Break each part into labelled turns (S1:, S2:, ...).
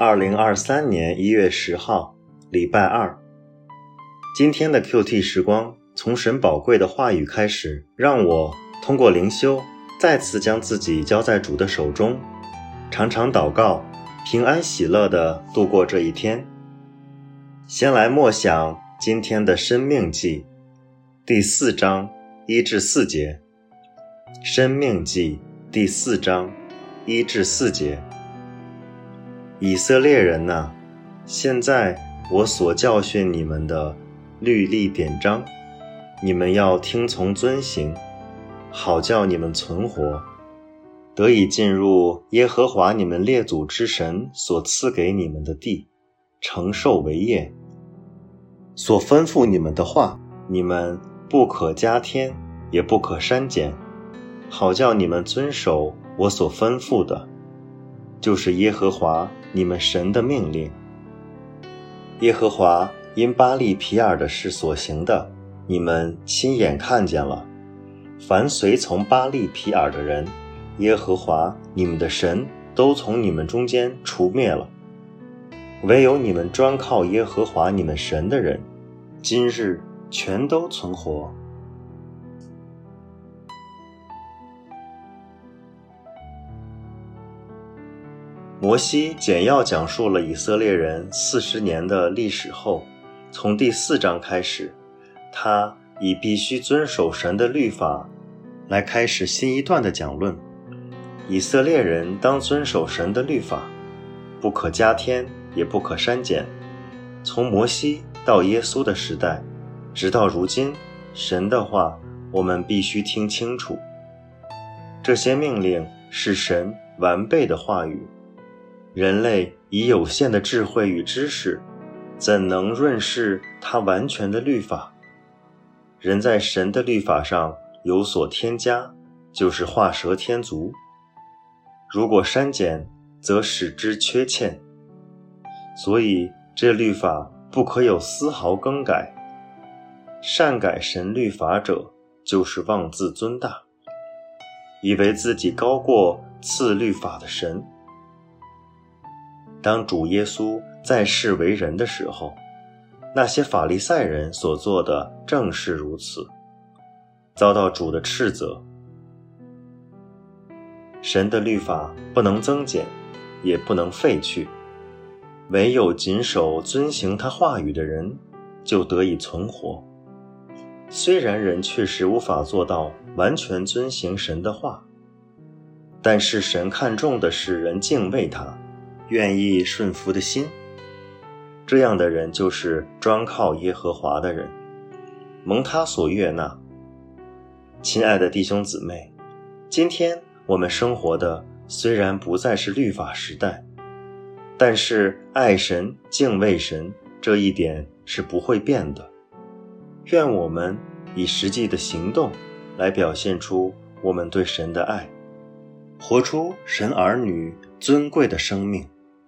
S1: 2023年1月10号，礼拜二。今天的 QT 时光，从神宝贵的话语开始，让我通过灵修，再次将自己交在主的手中，常常祷告，平安喜乐地度过这一天。先来默想今天的申命记第4章1至4节。申命记第4章1至4节。以色列人哪，现在我所教训你们的律例典章，你们要听从遵行，好叫你们存活，得以进入耶和华你们列祖之神所赐给你们的地，承受为业。所吩咐你们的话，你们不可加添，也不可删减，好叫你们遵守我所吩咐的，就是耶和华你们神的命令。耶和华因巴力毗尔的事所行的，你们亲眼看见了。凡随从巴力毗尔的人，耶和华你们的神都从你们中间除灭了。唯有你们专靠耶和华你们神的人，今日全都存活。摩西简要讲述了以色列人40年的历史后，从第4章开始，他以必须遵守神的律法来开始新一段的讲论。以色列人当遵守神的律法，不可加添，也不可删减。从摩西到耶稣的时代，直到如今，神的话我们必须听清楚。这些命令是神完备的话语。人类以有限的智慧与知识，怎能润饰他完全的律法？人在神的律法上有所添加，就是画蛇添足；如果删减，则使之缺欠。所以这律法不可有丝毫更改。擅改神律法者，就是妄自尊大，以为自己高过赐律法的神。当主耶稣在世为人的时候，那些法利赛人所做的正是如此，遭到主的斥责。神的律法不能增减，也不能废去，唯有谨守遵行他话语的人，就得以存活。虽然人确实无法做到完全遵行神的话，但是神看重的是人敬畏他，愿意顺服的心。这样的人就是专靠耶和华的人，蒙他所悦纳。亲爱的弟兄姊妹，今天我们生活的虽然不再是律法时代，但是爱神、敬畏神这一点是不会变的。愿我们以实际的行动来表现出我们对神的爱，活出神儿女尊贵的生命。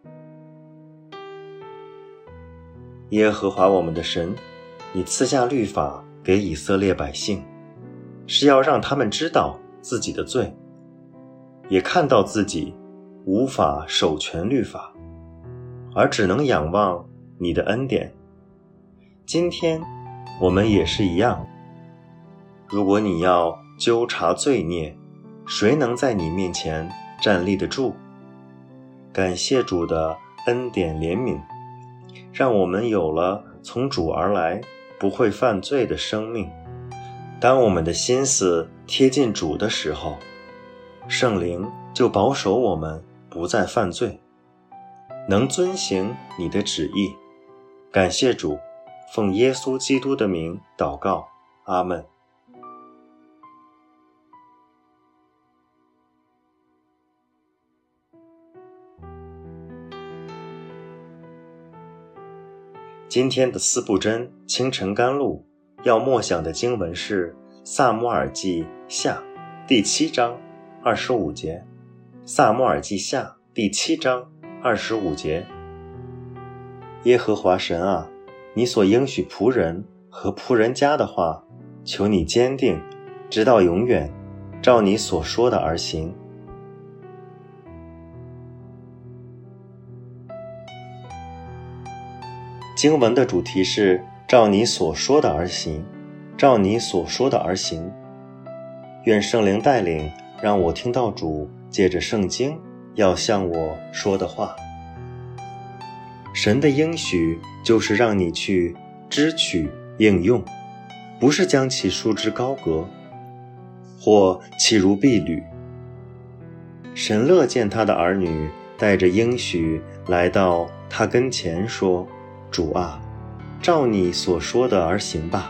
S1: 耶和华我们的神，你赐下律法给以色列百姓，是要让他们知道自己的罪，也看到自己无法守全律法，而只能仰望你的恩典。今天我们也是一样，如果你要纠察罪孽，谁能在你面前站立得住？感谢主的恩典怜悯，让我们有了从主而来不会犯罪的生命。当我们的心思贴近主的时候，圣灵就保守我们不再犯罪，能遵行你的旨意。感谢主，奉耶稣基督的名祷告，阿们。今天的四部真清晨甘露要默想的经文是撒母耳记下第7章25节。撒母耳记下第7章25节。耶和华神啊，你所应许仆人和仆人家的话，求你坚定，直到永远，照你所说的而行。 经文的主题是照你所说的而行，照你所说的而行。愿圣灵带领，让我听到主借着圣经要向我说的话。神的应许就是让你去支取应用，不是将其束之高阁，或弃如敝履。神乐见他的儿女带着应许来到他跟前说，主啊，照你所说的而行吧。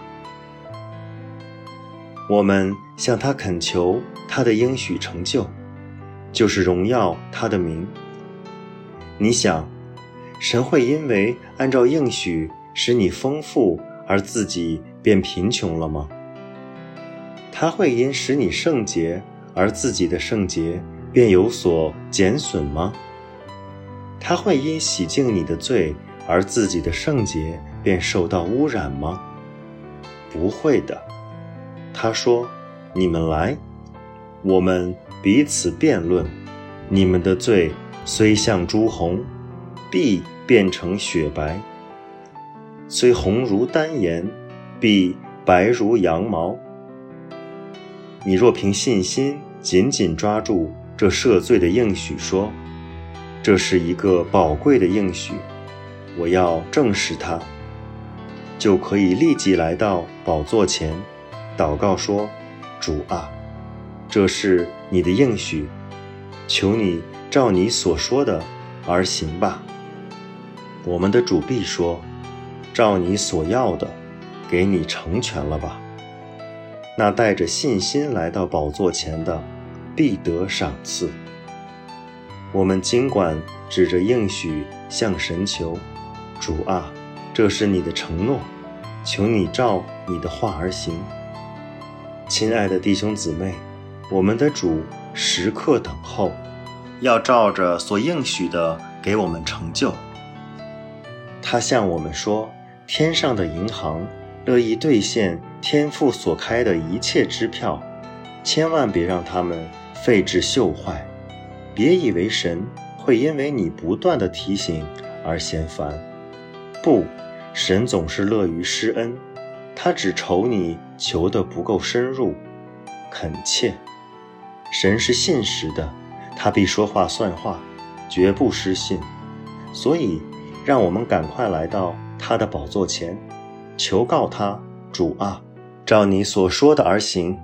S1: 我们向他恳求他的应许成就，就是荣耀他的名。你想，神会因为按照应许使你丰富而自己变贫穷了吗？他会因使你圣洁而自己的圣洁便有所减损吗？他会因洗净你的罪而自己的圣洁便受到污染吗？不会的。他说，你们来，我们彼此辩论，你们的罪虽像朱红，必变成雪白；虽红如丹颜，必白如羊毛。你若凭信心紧紧抓住这赦罪的应许，说，这是一个宝贵的应许，我要证实它，就可以立即来到宝座前祷告说，主啊，这是你的应许，求你照你所说的而行吧。我们的主必说，照你所要的，给你成全了吧。那带着信心来到宝座前的，必得赏赐。我们尽管指着应许向神求，主啊，这是你的承诺，求你照你的话而行。亲爱的弟兄姊妹，我们的主时刻等候，要照着所应许的给我们成就。他向我们说，天上的银行乐意兑现天父所开的一切支票，千万别让他们废置锈坏。别以为神会因为你不断的提醒而嫌烦，不，神总是乐于施恩，他只愁你求得不够深入恳切。神是信实的，他必说话算话，绝不失信。所以让我们赶快来到他的宝座前，求告他，主啊，照你所说的而行。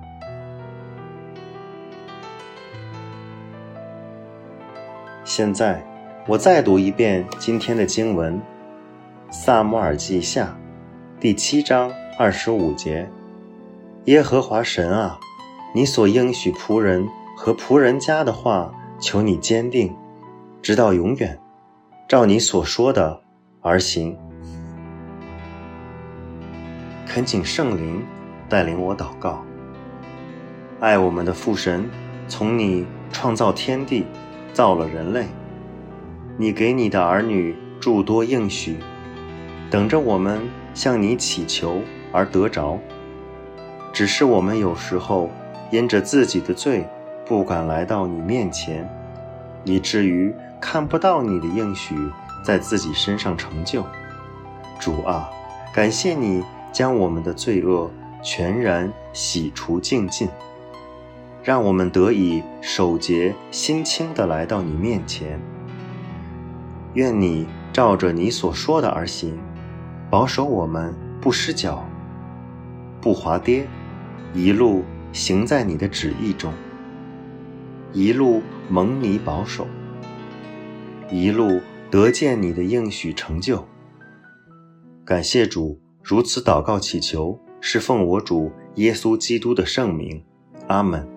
S1: 现在我再读一遍今天的经文，撒母耳记下第7章25节。耶和华神啊，你所应许仆人和仆人家的话，求你坚定，直到永远，照你所说的而行。恳请圣灵带领我祷告。爱我们的父神，从你创造天地，造了人类，你给你的儿女诸多应许，等着我们向你祈求而得着。只是我们有时候因着自己的罪，不敢来到你面前，以至于看不到你的应许在自己身上成就。主啊，感谢你将我们的罪恶全然洗除净尽，让我们得以手洁心清地来到你面前。愿你照着你所说的而行，保守我们不失脚，不滑跌，一路行在你的旨意中，一路蒙你保守，一路得见你的应许成就。感谢主，如此祷告祈求，是奉我主耶稣基督的圣名，阿们。